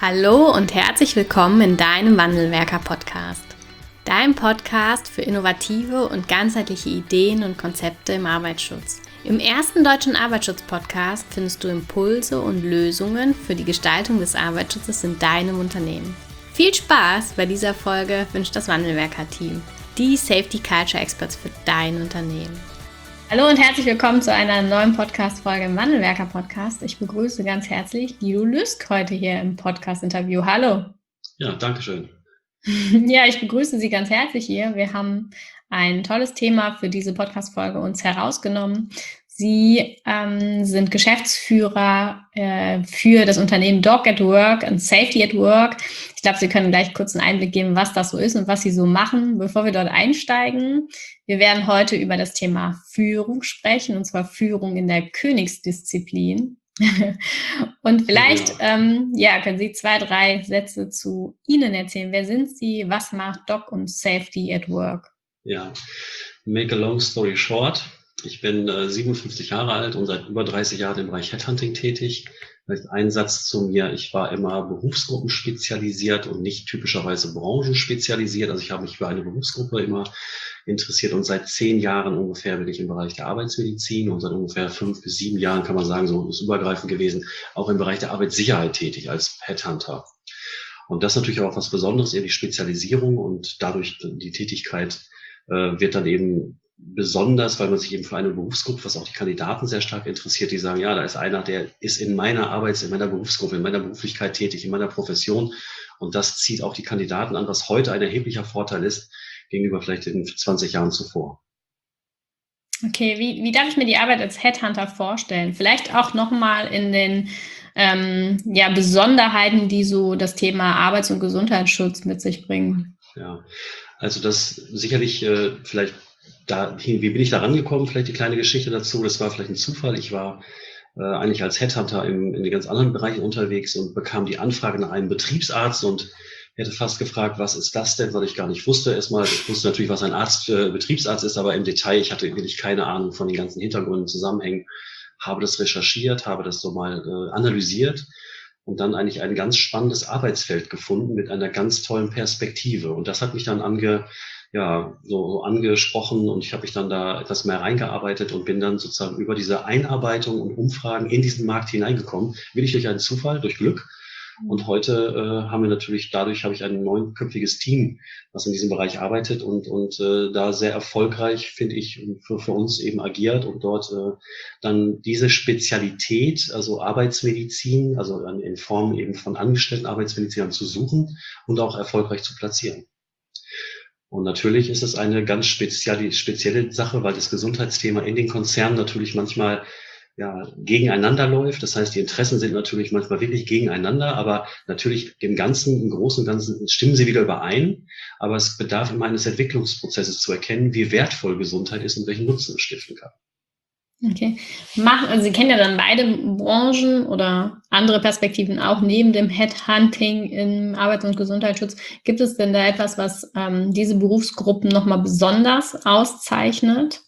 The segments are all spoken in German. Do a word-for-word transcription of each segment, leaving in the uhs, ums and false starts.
Hallo und herzlich willkommen in deinem Wandelwerker-Podcast. Dein Podcast für innovative und ganzheitliche Ideen und Konzepte im Arbeitsschutz. Im ersten deutschen Arbeitsschutz-Podcast findest du Impulse und Lösungen für die Gestaltung des Arbeitsschutzes in deinem Unternehmen. Viel Spaß bei dieser Folge wünscht das Wandelwerker-Team, die Safety Culture Experts für dein Unternehmen. Hallo und herzlich willkommen zu einer neuen Podcast-Folge im Wandelwerker-Podcast. Ich begrüße ganz herzlich Guido Lüsk heute hier im Podcast-Interview. Hallo. Ja, danke schön. Ja, ich begrüße Sie ganz herzlich hier. Wir haben ein tolles Thema für diese Podcast-Folge uns herausgenommen. Sie ähm, sind Geschäftsführer äh, für das Unternehmen Dog at Work und Safety at Work. Ich glaube, Sie können gleich kurz einen Einblick geben, was das so ist und was Sie so machen, bevor wir dort einsteigen. Wir werden heute über das Thema Führung sprechen, und zwar Führung in der Königsdisziplin. Und vielleicht ja. Ähm, ja, können Sie zwei, drei Sätze zu Ihnen erzählen. Wer sind Sie? Was macht Dog und Safety at Work? Ja, make a long story short. Ich bin äh, siebenundfünfzig Jahre alt und seit über dreißig Jahren im Bereich Headhunting tätig. Vielleicht ein Satz zu mir. Ich war immer berufsgruppenspezialisiert und nicht typischerweise branchenspezialisiert. Also ich habe mich für eine Berufsgruppe immer interessiert und seit zehn Jahren ungefähr bin ich im Bereich der Arbeitsmedizin und seit ungefähr fünf bis sieben Jahren, kann man sagen, so ist übergreifend gewesen, auch im Bereich der Arbeitssicherheit tätig als Headhunter. Und das ist natürlich auch was Besonderes, eben die Spezialisierung und dadurch die Tätigkeit äh, wird dann eben besonders, weil man sich eben für eine Berufsgruppe, was auch die Kandidaten sehr stark interessiert, die sagen, ja, da ist einer, der ist in meiner Arbeits-, in meiner Berufsgruppe, in meiner Beruflichkeit tätig, in meiner Profession. Und das zieht auch die Kandidaten an, was heute ein erheblicher Vorteil ist gegenüber vielleicht in zwanzig Jahren zuvor. Okay, wie, wie darf ich mir die Arbeit als Headhunter vorstellen? Vielleicht auch nochmal in den ähm, ja, Besonderheiten, die so das Thema Arbeits- und Gesundheitsschutz mit sich bringen. Ja, also das sicherlich äh, vielleicht da, wie bin ich da rangekommen? Vielleicht die kleine Geschichte dazu. Das war vielleicht ein Zufall. Ich war äh, eigentlich als Headhunter im, in den ganz anderen Bereichen unterwegs und bekam die Anfrage nach einem Betriebsarzt und hätte fast gefragt, was ist das denn, weil ich gar nicht wusste. Erstmal, ich wusste natürlich, was ein Arzt für Betriebsarzt ist, aber im Detail, ich hatte wirklich keine Ahnung von den ganzen Hintergründen, Zusammenhängen, habe das recherchiert, habe das so mal äh, analysiert und dann eigentlich ein ganz spannendes Arbeitsfeld gefunden mit einer ganz tollen Perspektive. Und das hat mich dann ange ja, so, so angesprochen und ich habe mich dann da etwas mehr reingearbeitet und bin dann sozusagen über diese Einarbeitung und Umfragen in diesen Markt hineingekommen. Bin ich durch einen Zufall, durch Glück. Und heute äh, haben wir natürlich, dadurch habe ich ein neunköpfiges Team, was in diesem Bereich arbeitet und, und äh, da sehr erfolgreich, finde ich, für, für uns eben agiert und dort äh, dann diese Spezialität, also Arbeitsmedizin, also in Form eben von angestellten Arbeitsmedizinern zu suchen und auch erfolgreich zu platzieren. Und natürlich ist es eine ganz spezielle, spezielle Sache, weil das Gesundheitsthema in den Konzernen natürlich manchmal ja, gegeneinander läuft. Das heißt, die Interessen sind natürlich manchmal wirklich gegeneinander, aber natürlich im Ganzen, im Großen und Ganzen stimmen sie wieder überein. Aber es bedarf immer eines Entwicklungsprozesses zu erkennen, wie wertvoll Gesundheit ist und welchen Nutzen es stiften kann. Okay. Machen, also Sie kennen ja dann beide Branchen oder andere Perspektiven auch neben dem Headhunting im Arbeits- und Gesundheitsschutz. Gibt es denn da etwas, was ähm, diese Berufsgruppen nochmal besonders auszeichnet?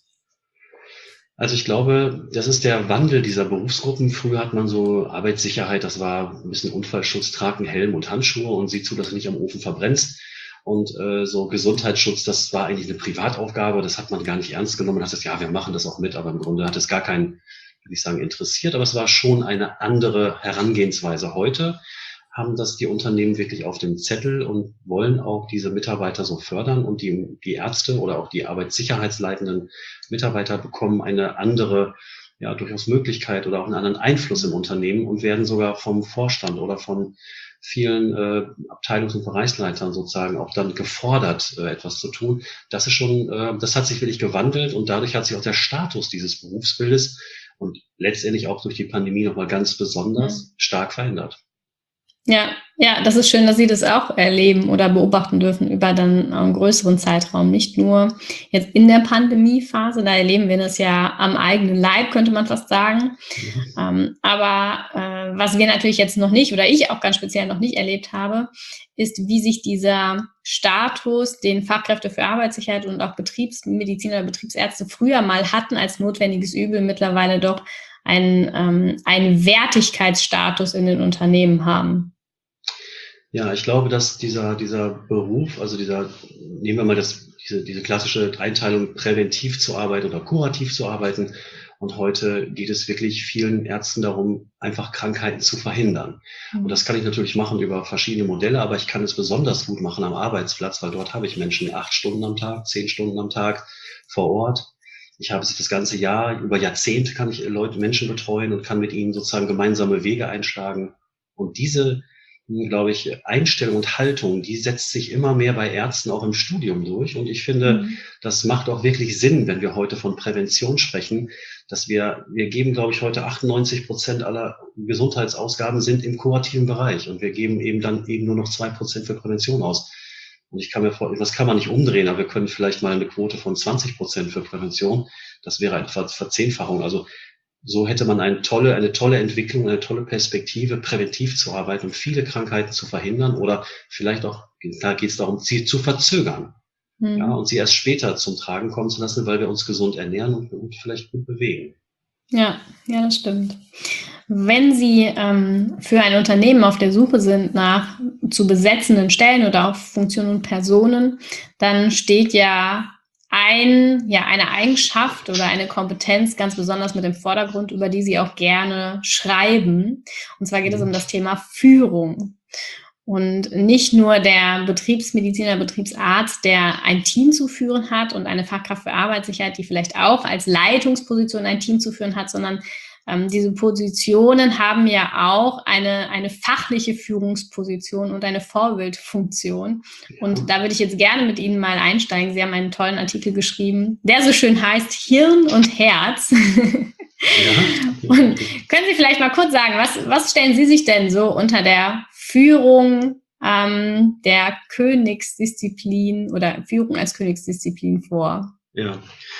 Also ich glaube, das ist der Wandel dieser Berufsgruppen. Früher hat man so Arbeitssicherheit, das war ein bisschen Unfallschutz, trag einen Helm und Handschuhe und sieh zu, dass du nicht am Ofen verbrennst. Und äh, so Gesundheitsschutz, das war eigentlich eine Privataufgabe, das hat man gar nicht ernst genommen. Man hat gesagt, ja, wir machen das auch mit, aber im Grunde hat es gar keinen, würde ich sagen, interessiert. Aber es war schon eine andere Herangehensweise. Heute haben das die Unternehmen wirklich auf dem Zettel und wollen auch diese Mitarbeiter so fördern und die, die Ärzte oder auch die arbeitssicherheitsleitenden Mitarbeiter bekommen eine andere, ja, durchaus Möglichkeit oder auch einen anderen Einfluss im Unternehmen und werden sogar vom Vorstand oder von vielen äh, Abteilungs- und Bereichsleitern sozusagen auch dann gefordert, äh, etwas zu tun. Das ist schon, äh, das hat sich wirklich gewandelt und dadurch hat sich auch der Status dieses Berufsbildes und letztendlich auch durch die Pandemie nochmal ganz besonders ja. stark verändert. Ja, ja, das ist schön, dass Sie das auch erleben oder beobachten dürfen über dann einen größeren Zeitraum. Nicht nur jetzt in der Pandemiephase, da erleben wir das ja am eigenen Leib, könnte man fast sagen. Mhm. Ähm, aber äh, was wir natürlich jetzt noch nicht oder ich auch ganz speziell noch nicht erlebt habe, ist, wie sich dieser Status, den Fachkräfte für Arbeitssicherheit und auch Betriebsmediziner oder Betriebsärzte früher mal hatten als notwendiges Übel, mittlerweile doch einen, ähm, einen Wertigkeitsstatus in den Unternehmen haben. Ja, ich glaube, dass dieser, dieser Beruf, also dieser, nehmen wir mal das, diese, diese klassische Einteilung, präventiv zu arbeiten oder kurativ zu arbeiten. Und heute geht es wirklich vielen Ärzten darum, einfach Krankheiten zu verhindern. Und Mhm. das kann ich natürlich machen über verschiedene Modelle, aber ich kann es besonders gut machen am Arbeitsplatz, weil dort habe ich Menschen acht Stunden am Tag, zehn Stunden am Tag vor Ort. Ich habe es das ganze Jahr, über Jahrzehnte kann ich Leute, Menschen betreuen und kann mit ihnen sozusagen gemeinsame Wege einschlagen. Und diese, glaube ich, Einstellung und Haltung, die setzt sich immer mehr bei Ärzten auch im Studium durch. Und ich finde, Mhm. das macht auch wirklich Sinn, wenn wir heute von Prävention sprechen, dass wir, wir geben, glaube ich, heute achtundneunzig Prozent aller Gesundheitsausgaben sind im kurativen Bereich. Und wir geben eben dann eben nur noch zwei Prozent für Prävention aus. Und ich kann mir vorstellen, das kann man nicht umdrehen, aber wir können vielleicht mal eine Quote von zwanzig Prozent für Prävention. Das wäre eine Verzehnfachung. Also so hätte man eine tolle, eine tolle Entwicklung, eine tolle Perspektive, präventiv zu arbeiten und viele Krankheiten zu verhindern oder vielleicht auch, da geht es darum, sie zu verzögern. Ja, Mhm. und sie erst später zum Tragen kommen zu lassen, weil wir uns gesund ernähren und, und vielleicht gut bewegen. Ja, ja, das stimmt. Wenn Sie ähm, für ein Unternehmen auf der Suche sind nach zu besetzenden Stellen oder auch Funktionen und Personen, dann steht ja ein, ja, eine Eigenschaft oder eine Kompetenz ganz besonders mit im Vordergrund, über die Sie auch gerne schreiben. Und zwar geht es um das Thema Führung. Und nicht nur der Betriebsmediziner, Betriebsarzt, der ein Team zu führen hat und eine Fachkraft für Arbeitssicherheit, die vielleicht auch als Leitungsposition ein Team zu führen hat, sondern ähm, diese Positionen haben ja auch eine, eine fachliche Führungsposition und eine Vorbildfunktion. Und Ja, da würde ich jetzt gerne mit Ihnen mal einsteigen. Sie haben einen tollen Artikel geschrieben, der so schön heißt Hirn und Herz. ja. Und können Sie vielleicht mal kurz sagen, was, was stellen Sie sich denn so unter der Führung ähm, der Königsdisziplin oder Führung als Königsdisziplin vor? Ja.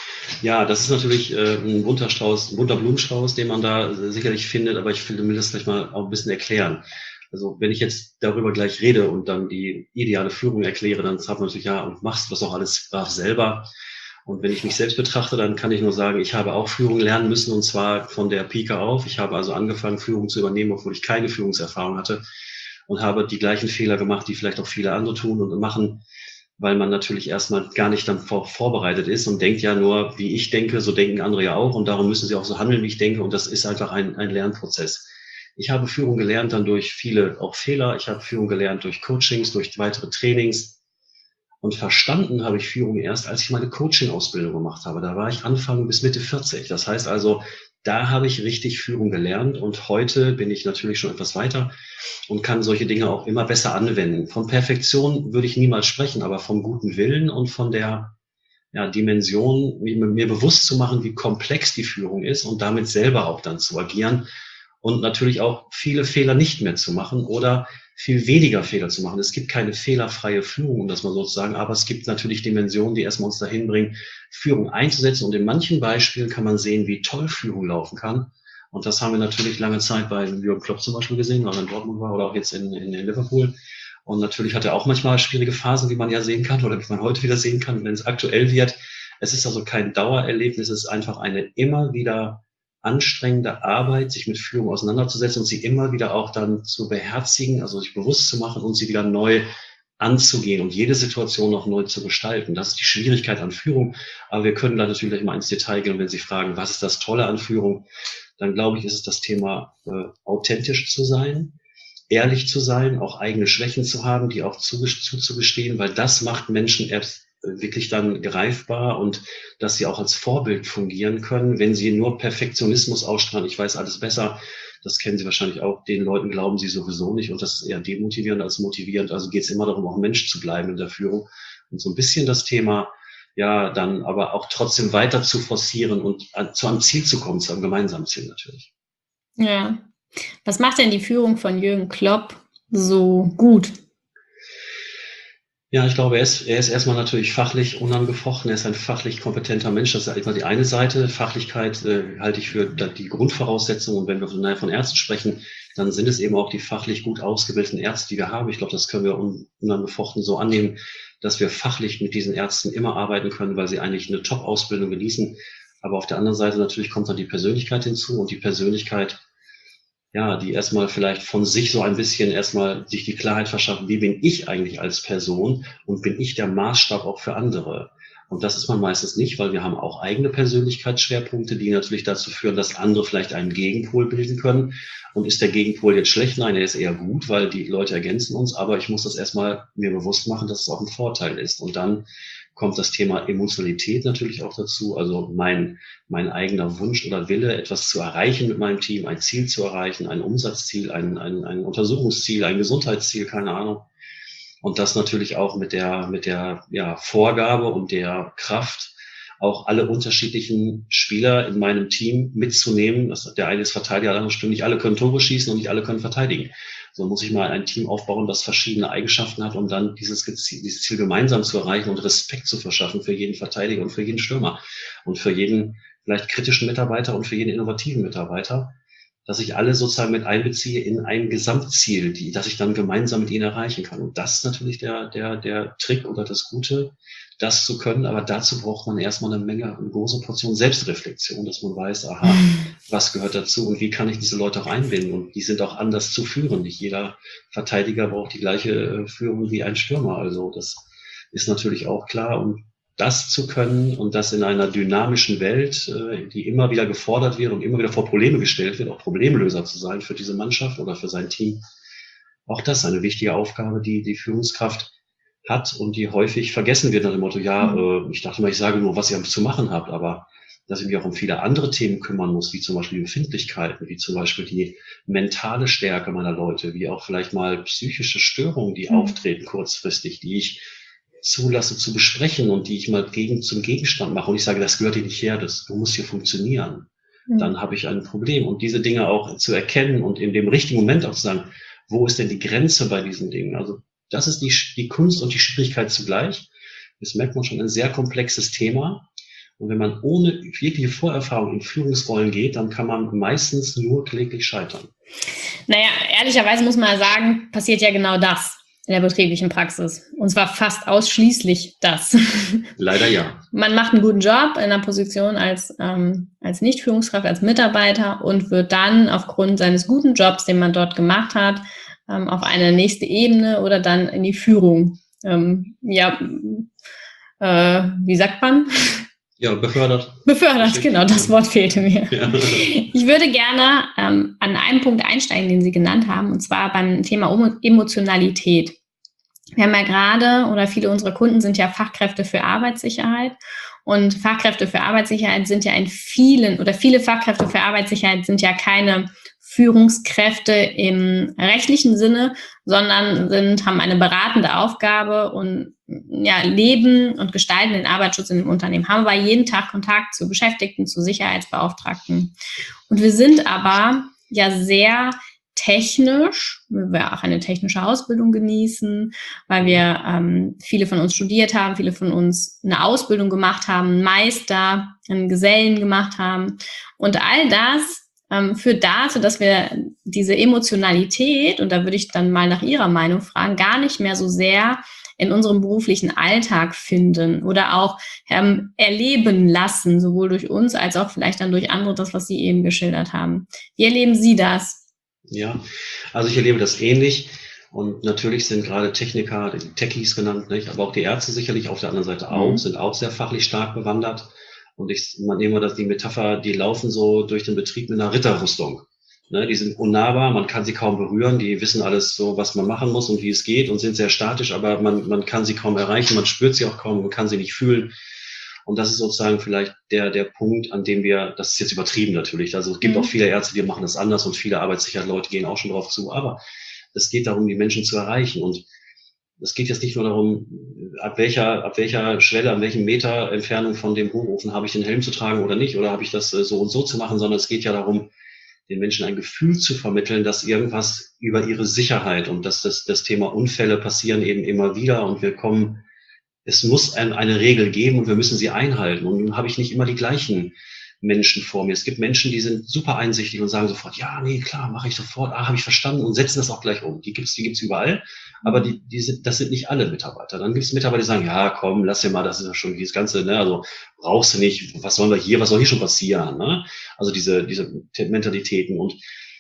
Ja, das ist natürlich äh, ein bunter Strauß, ein bunter Blumenstrauß, den man da äh, sicherlich findet, aber ich will das gleich mal auch ein bisschen erklären. Also wenn ich jetzt darüber gleich rede und dann die ideale Führung erkläre, dann sagt man natürlich, ja, und machst das auch alles brav selber. Und wenn ich mich selbst betrachte, dann kann ich nur sagen, ich habe auch Führung lernen müssen und zwar von der Pike auf. Ich habe also angefangen, Führung zu übernehmen, obwohl ich keine Führungserfahrung hatte und habe die gleichen Fehler gemacht, die vielleicht auch viele andere tun und machen, weil man natürlich erstmal gar nicht dann vor, vorbereitet ist und denkt ja nur, wie ich denke, so denken andere ja auch und darum müssen sie auch so handeln, wie ich denke und das ist einfach ein, ein Lernprozess. Ich habe Führung gelernt dann durch viele auch Fehler. Ich habe Führung gelernt durch Coachings, durch weitere Trainings und verstanden habe ich Führung erst, als ich meine Coaching-Ausbildung gemacht habe. Da war ich Anfang bis Mitte vierzig. Das heißt also, da habe ich richtig Führung gelernt und heute bin ich natürlich schon etwas weiter und kann solche Dinge auch immer besser anwenden. Von Perfektion würde ich niemals sprechen, aber vom guten Willen und von der ja, Dimension, mir bewusst zu machen, wie komplex die Führung ist und damit selber auch dann zu agieren und natürlich auch viele Fehler nicht mehr zu machen oder viel weniger Fehler zu machen. Es gibt keine fehlerfreie Führung, um das mal so zu sagen, aber es gibt natürlich Dimensionen, die erstmal uns dahin bringen, Führung einzusetzen. Und in manchen Beispielen kann man sehen, wie toll Führung laufen kann. Und das haben wir natürlich lange Zeit bei Jürgen Klopp zum Beispiel gesehen, weil er in Dortmund war oder auch jetzt in, in, in Liverpool. Und natürlich hat er auch manchmal schwierige Phasen, wie man ja sehen kann oder wie man heute wieder sehen kann, wenn es aktuell wird. Es ist also kein Dauererlebnis, es ist einfach eine immer wieder anstrengende Arbeit, sich mit Führung auseinanderzusetzen und sie immer wieder auch dann zu beherzigen, also sich bewusst zu machen und sie wieder neu anzugehen und jede Situation noch neu zu gestalten. Das ist die Schwierigkeit an Führung. Aber wir können da natürlich mal ins Detail gehen. Und wenn Sie fragen, was ist das Tolle an Führung, dann glaube ich, ist es das Thema, äh, authentisch zu sein, ehrlich zu sein, auch eigene Schwächen zu haben, die auch zuzugestehen, weil das macht Menschen erst wirklich dann greifbar und dass sie auch als Vorbild fungieren können. Wenn sie nur Perfektionismus ausstrahlen, ich weiß alles besser, das kennen Sie wahrscheinlich auch, den Leuten glauben Sie sowieso nicht und das ist eher demotivierend als motivierend. Also geht es immer darum, auch Mensch zu bleiben in der Führung und so ein bisschen das Thema, ja, dann aber auch trotzdem weiter zu forcieren und an, zu einem Ziel zu kommen, zu einem gemeinsamen Ziel natürlich. Ja. Was macht denn die Führung von Jürgen Klopp so gut? Ja, ich glaube, er ist, er ist erstmal natürlich fachlich unangefochten. Er ist ein fachlich kompetenter Mensch. Das ist immer die eine Seite. Fachlichkeit äh, halte ich für die Grundvoraussetzung. Und wenn wir von, von Ärzten sprechen, dann sind es eben auch die fachlich gut ausgebildeten Ärzte, die wir haben. Ich glaube, das können wir un, unangefochten so annehmen, dass wir fachlich mit diesen Ärzten immer arbeiten können, weil sie eigentlich eine Top-Ausbildung genießen. Aber auf der anderen Seite natürlich kommt dann die Persönlichkeit hinzu. Und die Persönlichkeit ja, die erstmal vielleicht von sich so ein bisschen erstmal sich die Klarheit verschaffen, wie bin ich eigentlich als Person und bin ich der Maßstab auch für andere? Und das ist man meistens nicht, weil wir haben auch eigene Persönlichkeitsschwerpunkte, die natürlich dazu führen, dass andere vielleicht einen Gegenpol bilden können. Und ist der Gegenpol jetzt schlecht? Nein, er ist eher gut, weil die Leute ergänzen uns. Aber ich muss das erstmal mir bewusst machen, dass es auch ein Vorteil ist. Und dann kommt das Thema Emotionalität natürlich auch dazu. Also mein, mein eigener Wunsch oder Wille, etwas zu erreichen mit meinem Team, ein Ziel zu erreichen, ein Umsatzziel, ein, ein, ein Untersuchungsziel, ein Gesundheitsziel, keine Ahnung. Und das natürlich auch mit der, mit der ja, Vorgabe und der Kraft, auch alle unterschiedlichen Spieler in meinem Team mitzunehmen. Das, der eine ist Verteidiger, der andere stimmt. Nicht alle können Tore schießen und nicht alle können verteidigen. So muss ich mal ein Team aufbauen, das verschiedene Eigenschaften hat, um dann dieses, dieses Ziel gemeinsam zu erreichen und Respekt zu verschaffen für jeden Verteidiger und für jeden Stürmer und für jeden vielleicht kritischen Mitarbeiter und für jeden innovativen Mitarbeiter, dass ich alle sozusagen mit einbeziehe in ein Gesamtziel, die, dass ich dann gemeinsam mit ihnen erreichen kann. Und das ist natürlich der, der, der Trick oder das Gute, das zu können. Aber dazu braucht man erstmal eine Menge, eine große Portion Selbstreflexion, dass man weiß, aha, was gehört dazu und wie kann ich diese Leute auch einbinden? Und die sind auch anders zu führen. Nicht jeder Verteidiger braucht die gleiche Führung wie ein Stürmer. Also das ist natürlich auch klar. Und das zu können und das in einer dynamischen Welt, die immer wieder gefordert wird und immer wieder vor Probleme gestellt wird, auch Problemlöser zu sein für diese Mannschaft oder für sein Team. Auch das ist eine wichtige Aufgabe, die die Führungskraft hat und die häufig vergessen wird nach dem Motto, ja, äh, ich dachte mal, ich sage nur, was ihr zu machen habt, aber dass ich mich auch um viele andere Themen kümmern muss, wie zum Beispiel die Befindlichkeiten, wie zum Beispiel die mentale Stärke meiner Leute, wie auch vielleicht mal psychische Störungen, die mhm. auftreten kurzfristig, die ich zulasse zu besprechen und die ich mal gegen, zum Gegenstand mache und ich sage, das gehört hier nicht her, das, du musst hier funktionieren, mhm. dann habe ich ein Problem. Und diese Dinge auch zu erkennen und in dem richtigen Moment auch zu sagen, wo ist denn die Grenze bei diesen Dingen? Also das ist die, die Kunst und die Schwierigkeit zugleich. Das merkt man schon, ein sehr komplexes Thema. Und wenn man ohne wirkliche Vorerfahrung in Führungsrollen geht, dann kann man meistens nur kläglich scheitern. Naja, ehrlicherweise muss man sagen, passiert ja genau das in der betrieblichen Praxis. Und zwar fast ausschließlich das. Leider ja. Man macht einen guten Job in einer Position als, ähm, als Nicht-Führungskraft, als Mitarbeiter und wird dann aufgrund seines guten Jobs, den man dort gemacht hat, ähm, auf eine nächste Ebene oder dann in die Führung. Ähm, ja, äh, wie sagt man? Ja, befördert. Befördert, genau, das Wort fehlte mir. Ja. Ich würde gerne ähm, an einem Punkt einsteigen, den Sie genannt haben, und zwar beim Thema Emotionalität. Wir haben ja gerade, oder viele unserer Kunden sind ja Fachkräfte für Arbeitssicherheit. Und Fachkräfte für Arbeitssicherheit sind ja in vielen, oder viele Fachkräfte für Arbeitssicherheit sind ja keine Führungskräfte im rechtlichen Sinne, sondern sind, haben eine beratende Aufgabe und ja, leben und gestalten den Arbeitsschutz in dem Unternehmen, haben aber jeden Tag Kontakt zu Beschäftigten, zu Sicherheitsbeauftragten. Und wir sind aber ja sehr technisch, weil wir auch eine technische Ausbildung genießen, weil wir ähm, viele von uns studiert haben, viele von uns eine Ausbildung gemacht haben, einen Meister, einen Gesellen gemacht haben. Und all das ähm, führt dazu, dass wir diese Emotionalität, und da würde ich dann mal nach Ihrer Meinung fragen, gar nicht mehr so sehr in unserem beruflichen Alltag finden oder auch ähm, erleben lassen, sowohl durch uns als auch vielleicht dann durch andere, das, was Sie eben geschildert haben. Wie erleben Sie das? Ja, also ich erlebe das ähnlich und natürlich sind gerade Techniker, die Techies genannt, nicht? Aber auch die Ärzte sicherlich auf der anderen Seite auch, mhm. sind auch sehr fachlich stark bewandert und ich man nehme das die Metapher, die laufen so durch den Betrieb mit einer Ritterrüstung. Ne, die sind unnahbar, man kann sie kaum berühren, die wissen alles so, was man machen muss und wie es geht und sind sehr statisch, aber man, man kann sie kaum erreichen, man spürt sie auch kaum, man kann sie nicht fühlen. Und das ist sozusagen vielleicht der, der Punkt, an dem wir, das ist jetzt übertrieben natürlich, also es gibt mhm. auch viele Ärzte, die machen das anders und viele Arbeitssicherheit-Leute gehen auch schon drauf zu, aber es geht darum, die Menschen zu erreichen und es geht jetzt nicht nur darum, ab welcher, ab welcher Schwelle, an welchem Meter Entfernung von dem Hochofen habe ich den Helm zu tragen oder nicht, oder habe ich das so und so zu machen, sondern es geht ja darum, den Menschen ein Gefühl zu vermitteln, dass irgendwas über ihre Sicherheit und dass das, das Thema Unfälle passieren eben immer wieder und wir kommen, es muss ein, eine Regel geben und wir müssen sie einhalten. Und nun habe ich nicht immer die gleichen Menschen vor mir. Es gibt Menschen, die sind super einsichtig und sagen sofort, ja, nee, klar, mache ich sofort, ah, habe ich verstanden und setzen das auch gleich um. Die gibt's, die gibt's überall, aber die, die sind, das sind nicht alle Mitarbeiter. Dann gibt's Mitarbeiter, die sagen, ja, komm, lass dir mal, das ist ja schon dieses Ganze, ne, also brauchst du nicht, was sollen wir hier, was soll hier schon passieren, ne? Also diese, diese Mentalitäten und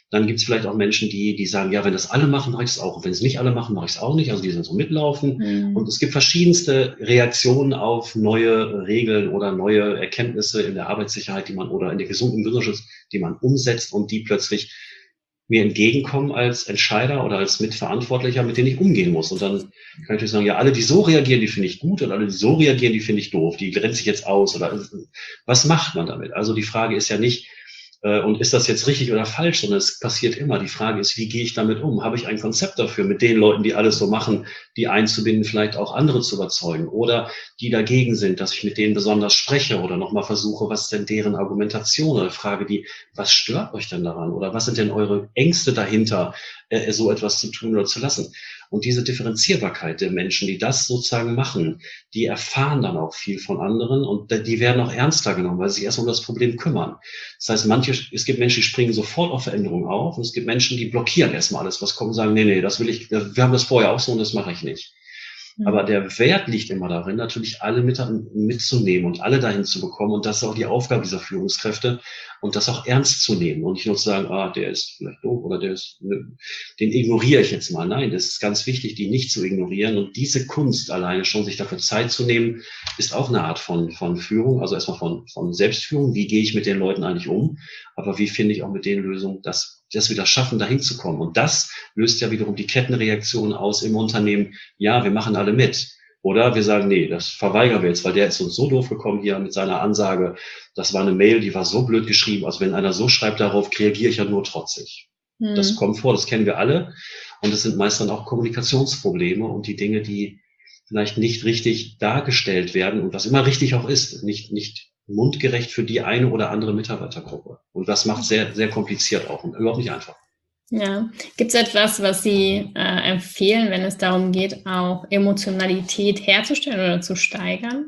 Dann gibt es vielleicht auch Menschen, die, die sagen, ja, wenn das alle machen, mache ich es auch. Und wenn es nicht alle machen, mache ich es auch nicht. Also die sind so mitlaufen. Mhm. Und es gibt verschiedenste Reaktionen auf neue Regeln oder neue Erkenntnisse in der Arbeitssicherheit, die man oder in der gesunden Gesundheitsschutz, die man umsetzt und die plötzlich mir entgegenkommen als Entscheider oder als Mitverantwortlicher, mit denen ich umgehen muss. Und dann kann ich natürlich sagen, ja, alle, die so reagieren, die finde ich gut und alle, die so reagieren, die finde ich doof. Die grenze ich jetzt aus oder was macht man damit? Also die Frage ist ja nicht, äh, und ist das jetzt richtig oder falsch, sondern es passiert immer. Die Frage ist, wie gehe ich damit um? Habe ich ein Konzept dafür, mit den Leuten, die alles so machen, die einzubinden, vielleicht auch andere zu überzeugen oder die dagegen sind, dass ich mit denen besonders spreche oder nochmal versuche, was ist denn deren Argumentation oder frage die, was stört euch denn daran oder was sind denn eure Ängste dahinter, äh, so etwas zu tun oder zu lassen? Und diese Differenzierbarkeit der Menschen, die das sozusagen machen, die erfahren dann auch viel von anderen und die werden auch ernster genommen, weil sie sich erst um das Problem kümmern. Das heißt, manche, es gibt Menschen, die springen sofort auf Veränderungen auf und es gibt Menschen, die blockieren erstmal alles, was kommt und sagen, nee, nee, das will ich, wir haben das vorher auch so und das mache ich nicht. Aber der Wert liegt immer darin, natürlich alle mit, mitzunehmen und alle dahin zu bekommen. Und das ist auch die Aufgabe dieser Führungskräfte und das auch ernst zu nehmen und nicht nur zu sagen, ah, der ist vielleicht doof oder der ist, den ignoriere ich jetzt mal. Nein, das ist ganz wichtig, die nicht zu ignorieren. Und diese Kunst alleine schon, sich dafür Zeit zu nehmen, ist auch eine Art von, von Führung. Also erstmal von, von Selbstführung. Wie gehe ich mit den Leuten eigentlich um? Aber wie finde ich auch mit denen Lösungen, dass dass wir das schaffen, dahin zu kommen. Und das löst ja wiederum die Kettenreaktion aus im Unternehmen. Ja, wir machen alle mit. Oder wir sagen, nee, das verweigern wir jetzt, weil der ist uns so doof gekommen hier mit seiner Ansage. Das war eine Mail, die war so blöd geschrieben. Also wenn einer so schreibt darauf, reagiere ich ja nur trotzig. Hm. Das kommt vor, das kennen wir alle. Und es sind meist dann auch Kommunikationsprobleme und die Dinge, die vielleicht nicht richtig dargestellt werden und was immer richtig auch ist, nicht, nicht mundgerecht für die eine oder andere Mitarbeitergruppe. Und das macht sehr, sehr kompliziert auch und überhaupt nicht einfach. Ja. Gibt es etwas, was Sie äh, empfehlen, wenn es darum geht, auch Emotionalität herzustellen oder zu steigern?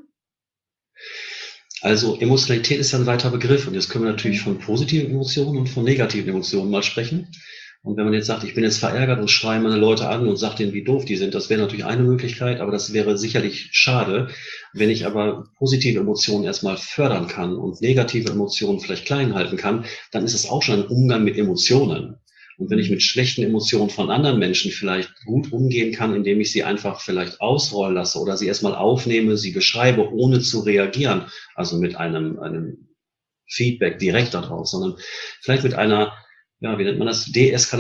Also Emotionalität ist ja ein weiter Begriff und jetzt können wir natürlich von positiven Emotionen und von negativen Emotionen mal sprechen. Und wenn man jetzt sagt, ich bin jetzt verärgert und schreie meine Leute an und sage denen, wie doof die sind, das wäre natürlich eine Möglichkeit, aber das wäre sicherlich schade. Wenn ich aber positive Emotionen erstmal fördern kann und negative Emotionen vielleicht klein halten kann, dann ist es auch schon ein Umgang mit Emotionen. Und wenn ich mit schlechten Emotionen von anderen Menschen vielleicht gut umgehen kann, indem ich sie einfach vielleicht ausrollen lasse oder sie erstmal aufnehme, sie beschreibe, ohne zu reagieren, also mit einem, einem Feedback direkt darauf, sondern vielleicht mit einer, ja, wie nennt man das,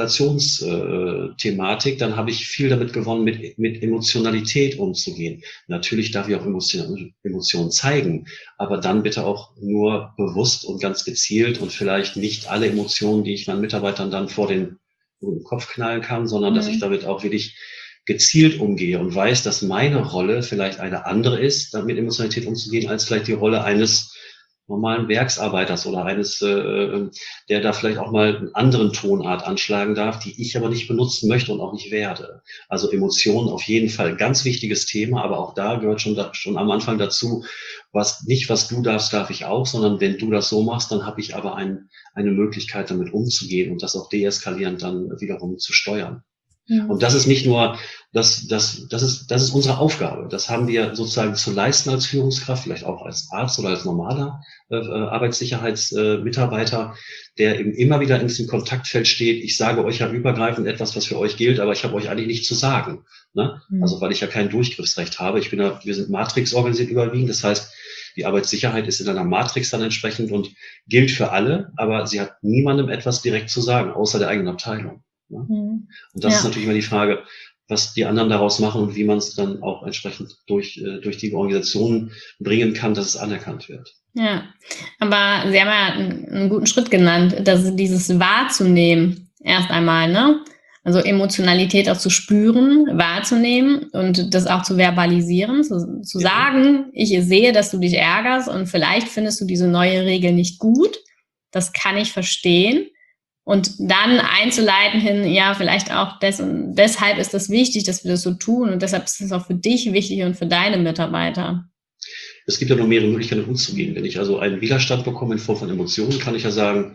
Deeskalationsthematik, dann habe ich viel damit gewonnen, mit, mit Emotionalität umzugehen. Natürlich darf ich auch Emotionen, Emotionen zeigen, aber dann bitte auch nur bewusst und ganz gezielt und vielleicht nicht alle Emotionen, die ich meinen Mitarbeitern dann vor den, vor den Kopf knallen kann, sondern mhm. dass ich damit auch wirklich gezielt umgehe und weiß, dass meine Rolle vielleicht eine andere ist, damit Emotionalität umzugehen, als vielleicht die Rolle eines normalen Werksarbeiters oder eines, äh, der da vielleicht auch mal einen anderen Tonart anschlagen darf, die ich aber nicht benutzen möchte und auch nicht werde. Also Emotionen auf jeden Fall ganz wichtiges Thema, aber auch da gehört schon, da, schon am Anfang dazu, was nicht was du darfst, darf ich auch, sondern wenn du das so machst, dann habe ich aber ein, eine Möglichkeit, damit umzugehen und das auch deeskalierend dann wiederum zu steuern. Mhm. Und das ist nicht nur, das, das, das ist, das ist unsere Aufgabe. Das haben wir sozusagen zu leisten als Führungskraft, vielleicht auch als Arzt oder als normaler äh, Arbeitssicherheitsmitarbeiter, äh, der eben immer wieder in diesem Kontaktfeld steht. Ich sage euch ja übergreifend etwas, was für euch gilt, aber ich habe euch eigentlich nichts zu sagen. Ne? Mhm. Also weil ich ja kein Durchgriffsrecht habe. Ich bin ja, wir sind Matrix organisiert überwiegend. Das heißt, die Arbeitssicherheit ist in einer Matrix dann entsprechend und gilt für alle, aber sie hat niemandem etwas direkt zu sagen, außer der eigenen Abteilung. Ja? Mhm. Und das ja. ist natürlich immer die Frage, was die anderen daraus machen und wie man es dann auch entsprechend durch, äh, durch die Organisation bringen kann, dass es anerkannt wird. Ja, aber Sie haben ja einen, einen guten Schritt genannt, dass dieses wahrzunehmen erst einmal, ne? Also Emotionalität auch zu spüren, wahrzunehmen und das auch zu verbalisieren, zu, zu ja. sagen, ich sehe, dass du dich ärgerst und vielleicht findest du diese neue Regel nicht gut. Das kann ich verstehen. Und dann einzuleiten hin, ja, vielleicht auch des, und deshalb ist das wichtig, dass wir das so tun und deshalb ist es auch für dich wichtig und für deine Mitarbeiter. Es gibt ja noch mehrere Möglichkeiten, umzugehen. Wenn ich also einen Widerstand bekomme in Form von Emotionen, kann ich ja sagen,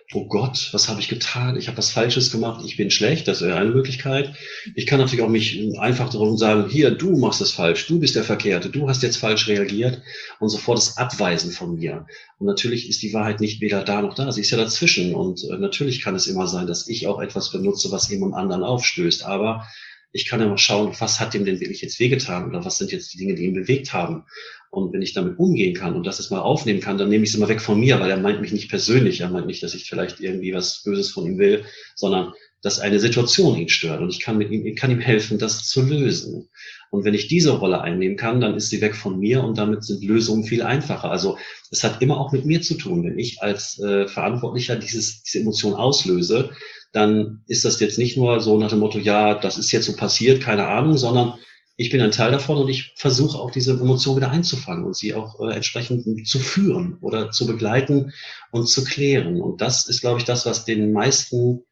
oh Gott, was habe ich getan? Ich habe was Falsches gemacht, ich bin schlecht, das wäre eine Möglichkeit. Ich kann natürlich auch mich einfach darum sagen, hier, du machst es falsch, du bist der Verkehrte, du hast jetzt falsch reagiert und sofort das Abweisen von mir. Und natürlich ist die Wahrheit nicht weder da noch da, sie ist ja dazwischen. Und äh, natürlich kann es immer sein, dass ich auch etwas benutze, was jemand anderen aufstößt. Aber ich kann ja mal schauen, was hat dem denn wirklich jetzt wehgetan oder was sind jetzt die Dinge, die ihn bewegt haben. Und wenn ich damit umgehen kann und das jetzt mal aufnehmen kann, dann nehme ich es immer weg von mir, weil er meint mich nicht persönlich. Er meint nicht, dass ich vielleicht irgendwie was Böses von ihm will, sondern dass eine Situation ihn stört. Und ich kann mit ihm, ich kann ihm helfen, das zu lösen. Und wenn ich diese Rolle einnehmen kann, dann ist sie weg von mir und damit sind Lösungen viel einfacher. Also es hat immer auch mit mir zu tun. Wenn ich als äh, Verantwortlicher dieses, diese Emotion auslöse, dann ist das jetzt nicht nur so nach dem Motto, ja, das ist jetzt so passiert, keine Ahnung, sondern ich bin ein Teil davon und ich versuche auch diese Emotion wieder einzufangen und sie auch äh, entsprechend zu führen oder zu begleiten und zu klären. Und das ist, glaube ich, das, was den meisten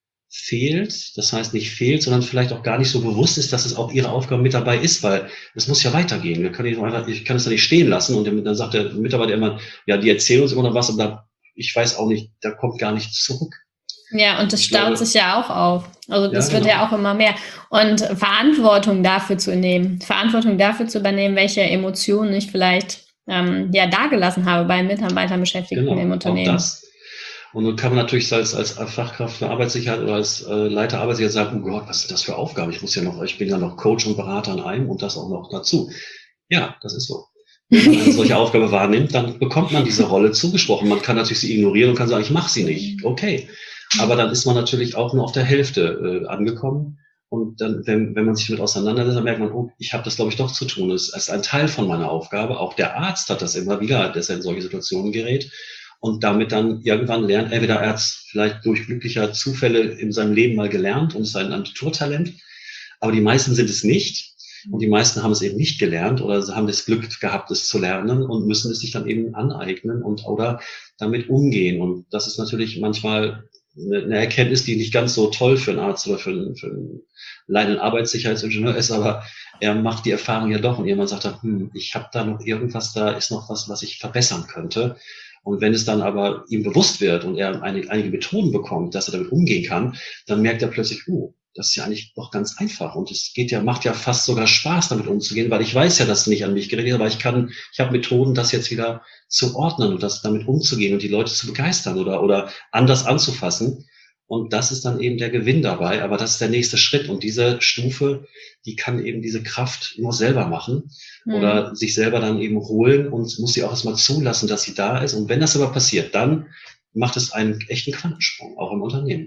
fehlt. Das heißt nicht fehlt, sondern vielleicht auch gar nicht so bewusst ist, dass es auch ihre Aufgabe mit dabei ist, weil es muss ja weitergehen. Wir können nicht einfach, ich kann es da nicht stehen lassen und dann sagt der Mitarbeiter immer, ja, die erzählen uns immer noch was, aber ich weiß auch nicht, da kommt gar nichts zurück. Ja, und das Ich staut glaube, sich ja auch auf. Also das ja, wird genau. ja auch immer mehr. Und Verantwortung dafür zu nehmen, Verantwortung dafür zu übernehmen, welche Emotionen ich vielleicht ähm, ja dagelassen habe bei Mitarbeitern, Beschäftigten Genau, im auch Unternehmen. das. Und nun kann man natürlich als, als Fachkraft für Arbeitssicherheit oder als äh, Leiter Arbeitssicherheit sagen, oh Gott, was ist das für Aufgaben? Ich muss ja noch, ich bin ja noch Coach und Berater an einem und das auch noch dazu. Ja, das ist so. Wenn man eine solche Aufgabe wahrnimmt, dann bekommt man diese Rolle zugesprochen. Man kann natürlich sie ignorieren und kann sagen, ich mache sie nicht. Okay. Aber dann ist man natürlich auch nur auf der Hälfte äh, angekommen. Und dann, wenn, wenn man sich damit auseinandersetzt, dann merkt man, oh, ich habe das, glaube ich, doch zu tun. Es ist ein Teil von meiner Aufgabe. Auch der Arzt hat das immer wieder, dass er in solche Situationen gerät und damit dann irgendwann lernt, entweder er hat es vielleicht durch glücklicher Zufälle in seinem Leben mal gelernt und ist ein Naturtalent, aber die meisten sind es nicht. Und die meisten haben es eben nicht gelernt oder haben das Glück gehabt, es zu lernen und müssen es sich dann eben aneignen und oder damit umgehen. Und das ist natürlich manchmal eine Erkenntnis, die nicht ganz so toll für einen Arzt oder für einen, für einen leidenden Arbeitssicherheitsingenieur ist, aber er macht die Erfahrung ja doch und jemand sagt dann, hm, ich habe da noch irgendwas, da ist noch was, was ich verbessern könnte. Und wenn es dann aber ihm bewusst wird und er einige, einige Methoden bekommt, dass er damit umgehen kann, dann merkt er plötzlich, oh, das ist ja eigentlich doch ganz einfach und es geht ja, macht ja fast sogar Spaß, damit umzugehen, weil ich weiß ja, dass nicht an mich gerichtet ist, aber ich kann, ich habe Methoden, das jetzt wieder zu ordnen und das damit umzugehen und die Leute zu begeistern oder, oder anders anzufassen. Und das ist dann eben der Gewinn dabei, aber das ist der nächste Schritt und diese Stufe, die kann eben diese Kraft nur selber machen mhm. oder sich selber dann eben holen und muss sie auch erstmal zulassen, dass sie da ist. Und wenn das aber passiert, dann macht es einen echten Quantensprung, auch im Unternehmen.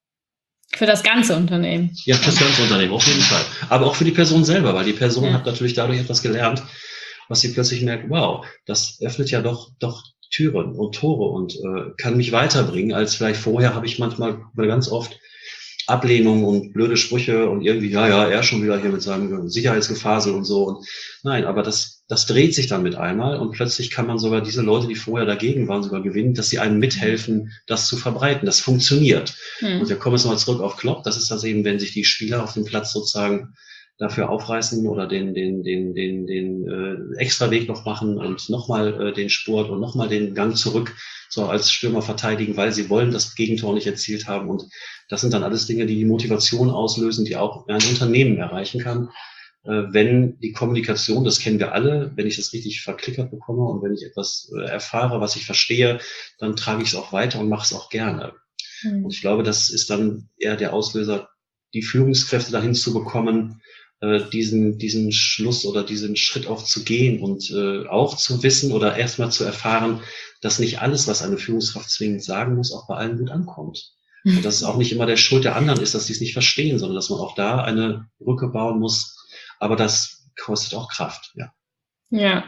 Für das ganze Unternehmen. Ja, für das ganze Unternehmen, auf jeden Fall. Aber auch für die Person selber, weil die Person ja. hat natürlich dadurch etwas gelernt, was sie plötzlich merkt, wow, das öffnet ja doch, doch Türen und Tore und äh, kann mich weiterbringen, als vielleicht vorher habe ich manchmal ganz oft Ablehnung und blöde Sprüche und irgendwie, ja, ja, er schon wieder hier mit seinem Sicherheitsgefasel und so. Und nein, aber das, das dreht sich dann mit einmal und plötzlich kann man sogar diese Leute, die vorher dagegen waren, sogar gewinnen, dass sie einem mithelfen, das zu verbreiten. Das funktioniert. Hm. Und wir kommen jetzt nochmal zurück auf Klopp. Das ist das eben, wenn sich die Spieler auf dem Platz sozusagen dafür aufreißen oder den, den, den, den, den äh, Extraweg noch machen und nochmal äh, den Spurt und nochmal den Gang zurück, so als Stürmer verteidigen, weil sie wollen das Gegentor nicht erzielt haben. Und das sind dann alles Dinge, die die Motivation auslösen, die auch ein Unternehmen erreichen kann. Äh, wenn die Kommunikation, das kennen wir alle, wenn ich das richtig verklickert bekomme und wenn ich etwas äh, erfahre, was ich verstehe, dann trage ich es auch weiter und mache es auch gerne. Mhm. Und ich glaube, das ist dann eher der Auslöser, die Führungskräfte dahin zu bekommen, diesen diesen Schluss oder diesen Schritt auch zu gehen und äh, auch zu wissen oder erstmal zu erfahren, dass nicht alles, was eine Führungskraft zwingend sagen muss, auch bei allen gut ankommt. Und dass es auch nicht immer der Schuld der anderen ist, dass sie es nicht verstehen, sondern dass man auch da eine Brücke bauen muss. Aber das kostet auch Kraft, ja. Ja.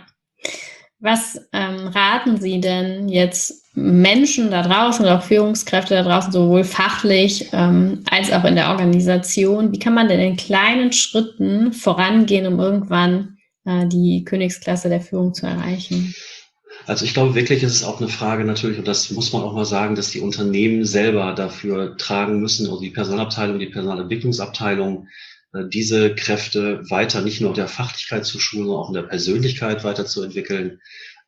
Was ähm, raten Sie denn jetzt Menschen da draußen oder auch Führungskräfte da draußen, sowohl fachlich ähm, als auch in der Organisation? Wie kann man denn in kleinen Schritten vorangehen, um irgendwann äh, die Königsklasse der Führung zu erreichen? Also ich glaube wirklich, ist es auch eine Frage natürlich, und das muss man auch mal sagen, dass die Unternehmen selber dafür tragen müssen, also die Personalabteilung, die Personalentwicklungsabteilung, diese Kräfte weiter nicht nur der Fachlichkeit zu schulen, sondern auch in der Persönlichkeit weiterzuentwickeln.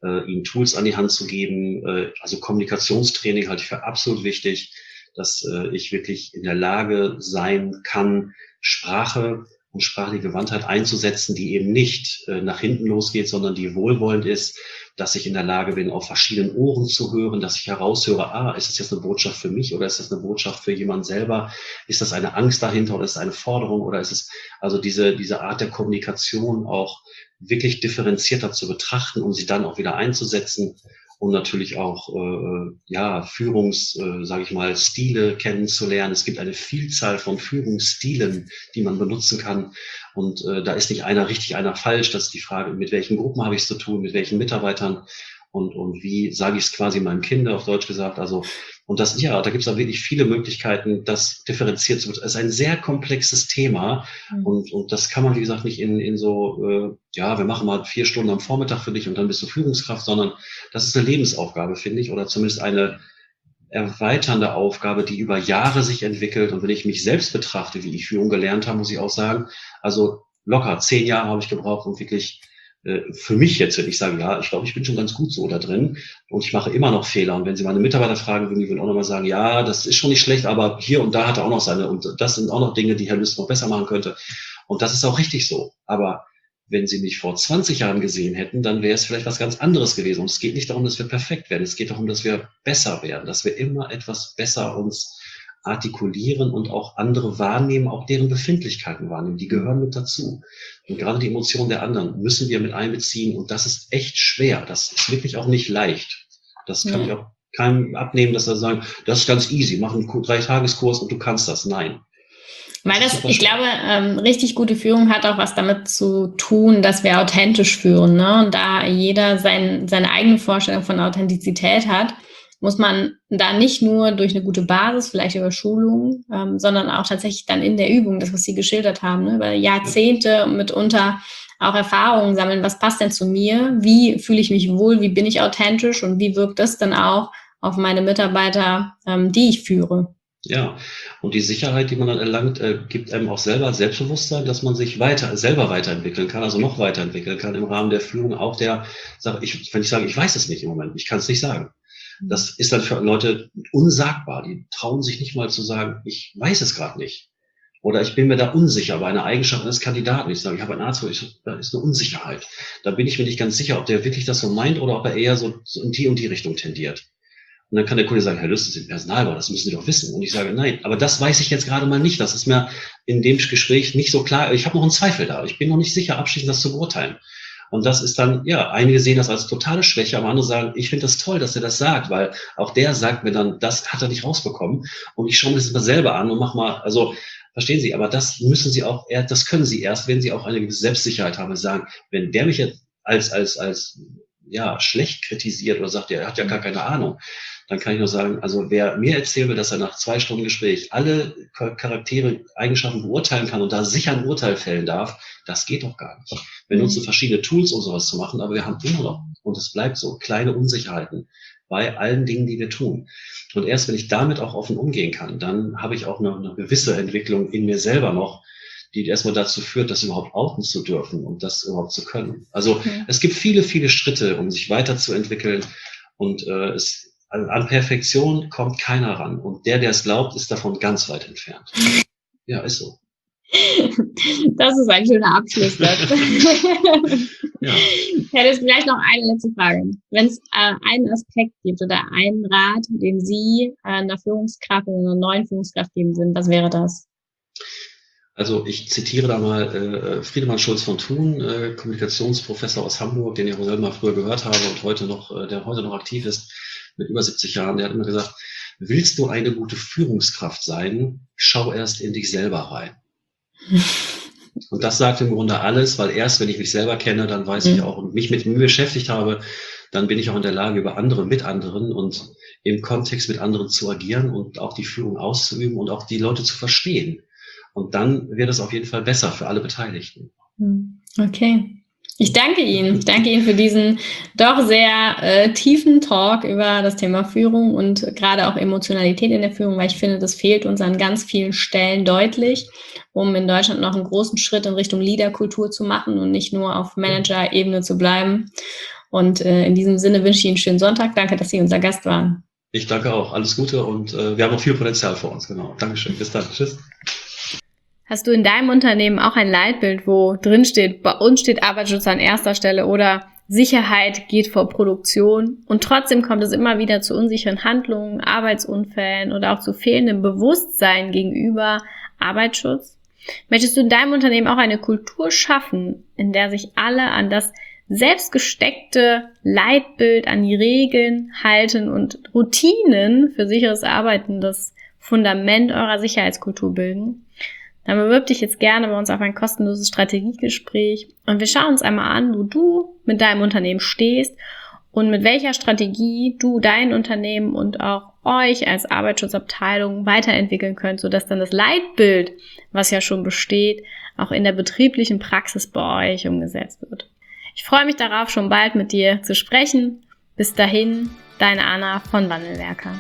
äh, ihnen Tools an die Hand zu geben. Äh, also Kommunikationstraining halte ich für absolut wichtig, dass äh, ich wirklich in der Lage sein kann, Sprache und sprachliche Gewandtheit einzusetzen, die eben nicht äh, nach hinten losgeht, sondern die wohlwollend ist, dass ich in der Lage bin, auf verschiedenen Ohren zu hören, dass ich heraushöre, ah, ist das jetzt eine Botschaft für mich oder ist das eine Botschaft für jemanden selber? Ist das eine Angst dahinter oder ist es eine Forderung oder ist es also diese, diese Art der Kommunikation auch wirklich differenzierter zu betrachten, um sie dann auch wieder einzusetzen, um natürlich auch äh, ja Führungs, äh, sage ich mal, Stile kennenzulernen. Es gibt eine Vielzahl von Führungsstilen, die man benutzen kann. Und äh, da ist nicht einer richtig, einer falsch. Das ist die Frage, mit welchen Gruppen habe ich es zu tun, mit welchen Mitarbeitern und, und wie sage ich es quasi meinem Kind, auf Deutsch gesagt. Also und das, ja, da gibt es auch wirklich viele Möglichkeiten, das differenziert zu betrachten. Es ist ein sehr komplexes Thema mhm. und, und das kann man, wie gesagt, nicht in, in so, äh, ja, wir machen mal vier Stunden am Vormittag für dich und dann bist du Führungskraft, sondern das ist eine Lebensaufgabe, finde ich, oder zumindest eine erweiternde Aufgabe, die über Jahre sich entwickelt. Und wenn ich mich selbst betrachte, wie ich Führung gelernt habe, muss ich auch sagen, also locker zehn Jahre habe ich gebraucht, um wirklich für mich jetzt, wenn ich sage, ja, ich glaube, ich bin schon ganz gut so da drin und ich mache immer noch Fehler. Und wenn Sie meine Mitarbeiter fragen würden, die würden auch nochmal sagen, ja, das ist schon nicht schlecht, aber hier und da hat er auch noch seine, und das sind auch noch Dinge, die Herr Lüst noch besser machen könnte. Und das ist auch richtig so. Aber wenn Sie mich vor zwanzig Jahren gesehen hätten, dann wäre es vielleicht was ganz anderes gewesen. Und es geht nicht darum, dass wir perfekt werden. Es geht darum, dass wir besser werden, dass wir immer etwas besser uns artikulieren und auch andere wahrnehmen, auch deren Befindlichkeiten wahrnehmen. Die gehören mit dazu. Und gerade die Emotionen der anderen müssen wir mit einbeziehen. Und das ist echt schwer. Das ist wirklich auch nicht leicht. Das kann ja. ich auch keinem abnehmen, dass er sagen, das ist ganz easy, mach einen Drei-Tageskurs und du kannst das. Nein. Weil das, ich glaube, ähm, richtig gute Führung hat auch was damit zu tun, dass wir authentisch führen, ne? Und da jeder sein, seine eigene Vorstellung von Authentizität hat, muss man da nicht nur durch eine gute Basis, vielleicht über Schulungen, ähm, sondern auch tatsächlich dann in der Übung, das, was Sie geschildert haben, ne? Über Jahrzehnte mitunter auch Erfahrungen sammeln, was passt denn zu mir, wie fühle ich mich wohl, wie bin ich authentisch und wie wirkt das dann auch auf meine Mitarbeiter, ähm, die ich führe. Ja, und die Sicherheit, die man dann erlangt, äh, gibt einem auch selber Selbstbewusstsein, dass man sich weiter, selber weiterentwickeln kann, also noch weiterentwickeln kann im Rahmen der Führung, auch der Sache, ich, wenn ich sage, ich weiß es nicht im Moment, ich kann es nicht sagen. Das ist dann für Leute unsagbar. Die trauen sich nicht mal zu sagen, ich weiß es gerade nicht. Oder ich bin mir da unsicher bei einer Eigenschaft eines Kandidaten. Ich sage, ich habe einen Arzt, ich, da ist eine Unsicherheit. Da bin ich mir nicht ganz sicher, ob der wirklich das so meint oder ob er eher so in die und die Richtung tendiert. Und dann kann der Kunde sagen, Herr Lüst, Sie sind Personalberater, das müssen Sie doch wissen. Und ich sage, nein, aber das weiß ich jetzt gerade mal nicht. Das ist mir in dem Gespräch nicht so klar. Ich habe noch einen Zweifel da. Ich bin noch nicht sicher, abschließend das zu beurteilen. Und das ist dann, ja, einige sehen das als totale Schwäche, aber andere sagen, ich finde das toll, dass er das sagt, weil auch der sagt mir dann, das hat er nicht rausbekommen. Und ich schaue mir das mal selber an und mach mal, also, verstehen Sie, aber das müssen Sie auch, das können Sie erst, wenn Sie auch eine gewisse Selbstsicherheit haben, sagen, wenn der mich jetzt als, als, als, ja, schlecht kritisiert oder sagt, er hat ja gar keine Ahnung, dann kann ich nur sagen, also wer mir erzählen will, dass er nach zwei Stunden Gespräch alle Charaktere, Eigenschaften beurteilen kann und da sicher ein Urteil fällen darf, das geht doch gar nicht. Wir nutzen verschiedene Tools, um sowas zu machen, aber wir haben immer noch, und es bleibt so, kleine Unsicherheiten bei allen Dingen, die wir tun. Und erst wenn ich damit auch offen umgehen kann, dann habe ich auch eine, eine gewisse Entwicklung in mir selber noch, die erstmal dazu führt, das überhaupt outen zu dürfen und das überhaupt zu können. Also okay. Es gibt viele, viele Schritte, um sich weiterzuentwickeln und äh, es an Perfektion kommt keiner ran. Und der, der es glaubt, ist davon ganz weit entfernt. Ja, ist so. Das ist ein schöner Abschluss. Ja. Ich hätte jetzt vielleicht noch eine letzte Frage. Wenn es äh, einen Aspekt gibt oder einen Rat, den Sie äh, einer Führungskraft oder einer neuen Führungskraft geben sind, was wäre das? Also ich zitiere da mal äh, Friedemann Schulz von Thun, äh, Kommunikationsprofessor aus Hamburg, den ich auch selber früher gehört habe und heute noch, äh, der heute noch aktiv ist, mit über siebzig Jahren. Der hat immer gesagt, willst du eine gute Führungskraft sein, schau erst in dich selber rein. Und das sagt im Grunde alles, weil erst, wenn ich mich selber kenne, dann weiß mhm. ich auch und mich mit mir beschäftigt habe, dann bin ich auch in der Lage, über andere, mit anderen und im Kontext mit anderen zu agieren und auch die Führung auszuüben und auch die Leute zu verstehen. Und dann wird es auf jeden Fall besser für alle Beteiligten. Okay. Ich danke Ihnen. Ich danke Ihnen für diesen doch sehr äh, tiefen Talk über das Thema Führung und gerade auch Emotionalität in der Führung, weil ich finde, das fehlt uns an ganz vielen Stellen deutlich, um in Deutschland noch einen großen Schritt in Richtung Leaderkultur zu machen und nicht nur auf Manager-Ebene zu bleiben. Und äh, in diesem Sinne wünsche ich Ihnen einen schönen Sonntag. Danke, dass Sie unser Gast waren. Ich danke auch. Alles Gute und äh, wir haben noch viel Potenzial vor uns. Genau. Dankeschön. Bis dann. Tschüss. Hast du in deinem Unternehmen auch ein Leitbild, wo drin steht, bei uns steht Arbeitsschutz an erster Stelle oder Sicherheit geht vor Produktion und trotzdem kommt es immer wieder zu unsicheren Handlungen, Arbeitsunfällen oder auch zu fehlendem Bewusstsein gegenüber Arbeitsschutz? Möchtest du in deinem Unternehmen auch eine Kultur schaffen, in der sich alle an das selbstgesteckte Leitbild, an die Regeln halten und Routinen für sicheres Arbeiten das Fundament eurer Sicherheitskultur bilden? Dann bewirb dich jetzt gerne bei uns auf ein kostenloses Strategiegespräch und wir schauen uns einmal an, wo du mit deinem Unternehmen stehst und mit welcher Strategie du dein Unternehmen und auch euch als Arbeitsschutzabteilung weiterentwickeln könnt, sodass dann das Leitbild, was ja schon besteht, auch in der betrieblichen Praxis bei euch umgesetzt wird. Ich freue mich darauf, schon bald mit dir zu sprechen. Bis dahin, deine Anna von Wandelwerker.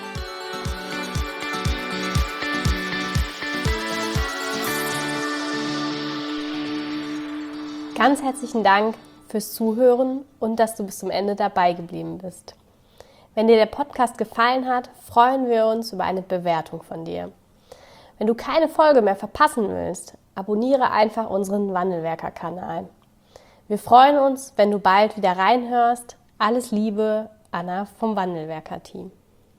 Ganz herzlichen Dank fürs Zuhören und dass du bis zum Ende dabei geblieben bist. Wenn dir der Podcast gefallen hat, freuen wir uns über eine Bewertung von dir. Wenn du keine Folge mehr verpassen willst, abonniere einfach unseren Wandelwerker-Kanal. Wir freuen uns, wenn du bald wieder reinhörst. Alles Liebe, Anna vom Wandelwerker-Team.